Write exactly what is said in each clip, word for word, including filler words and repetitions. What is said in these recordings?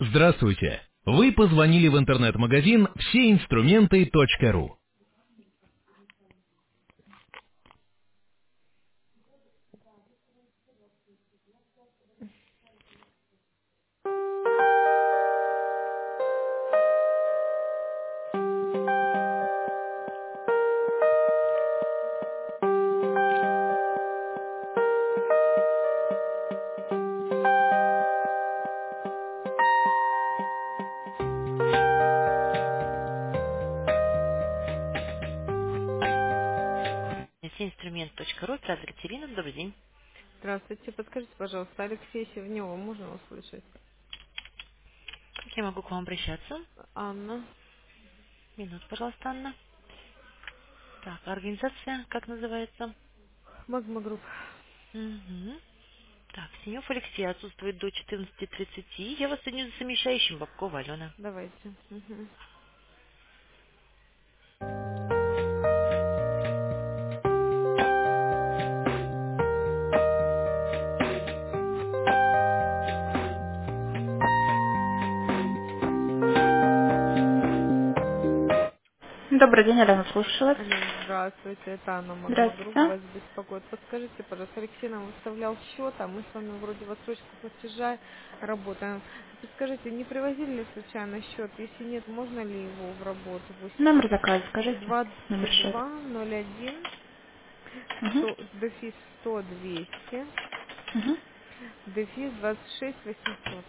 Здравствуйте! Вы позвонили в интернет-магазин все инструменты точка ру. все инструмент точка ру, оператор Екатерина, добрый день. Здравствуйте. Подскажите, пожалуйста, Алексея Севнева можно услышать? Как я могу к вам обращаться? Анна. Минут, пожалуйста, Анна. Так, организация, как называется? Магма Групп. Угу. Так, Синев Алексей отсутствует до четырнадцати тридцати. Я вас соединю с замещающим Бабкова Алена. Давайте. Мгм. Добрый день, Алена, слушаю вас. Алло, здравствуйте. Это Анна Магма Групп. Здравствуйте. Вас беспокоит. Подскажите, пожалуйста, Алексей нам выставлял счет, а мы с вами вроде в отсрочку платежа работаем. Подскажите, не привозили ли случайно счет? Если нет, можно ли его в работу Номер пустить? заказа скажите. Номер двадцать счета. два ноль один Угу. сто дефис сто двести Угу. дефис двадцать шесть восемьсот.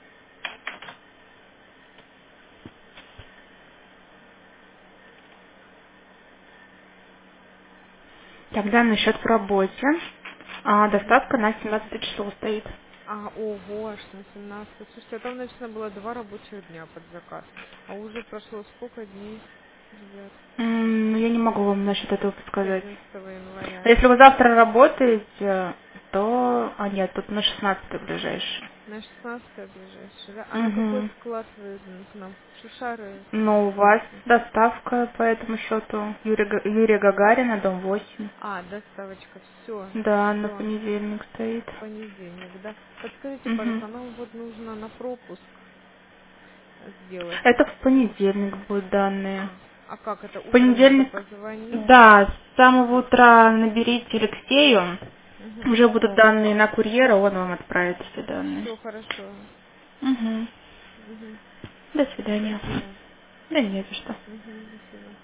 Так, данный счет в работе. А Мгм. доставка на семнадцатое число стоит. А, ого, аж на семнадцатое. Слушайте, а там написано было два рабочих дня под заказ. А уже прошло сколько дней, ребят? М, ну, я не могу вам насчет этого С подсказать. одиннадцатого А января. если вы завтра работаете, то... А нет, тут на шестнадцатое ближайшее. На шестнадцатое ближайшее, да? А на какой Угу. склад вы м, к нам? Шушары Но у вас везете? доставка по этому счету Юрия, Га- Юрия Гагарина, дом восемь. А, доставочка, все, Да, на все. понедельник стоит. Понедельник, да? Подскажите, Угу. пожалуйста, нам вот нужно на пропуск сделать. Это в понедельник будут данные. А, а как это? В Утром надо понедельник, позвонить? да, с самого утра наберите Алексею. Угу. Уже будут данные на курьера, он вам отправит все данные. Все хорошо. Угу. Угу. До свидания. Спасибо. Да не за что. Угу, спасибо.